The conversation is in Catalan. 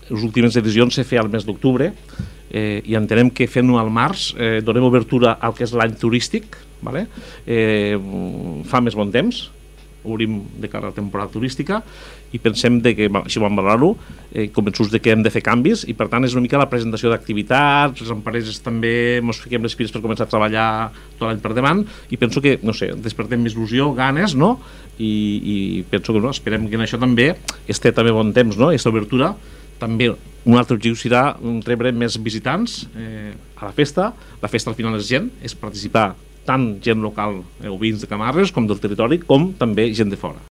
les últimes edicions se feia al mes d'octubre, i entenem que fent-ho al març donem obertura al que és l'any turístic, fa més bon temps, obrim de cara a la temporada turística i pensem que així vam valorar-ho, convençuts que hem de fer canvis i per tant és una mica la presentació d'activitats, les empreses també ens fiquem les piles per començar a treballar tot l'any per davant i penso que, no sé, despertem més il·lusió, ganes, no? I penso que esperem que en això també esté també bon temps, no? Aquesta obertura també un altre objectiu serà rebre més visitants a la festa al final és gent, és participar tant gent local o veïns de Camarles com del territori com també gent de fora.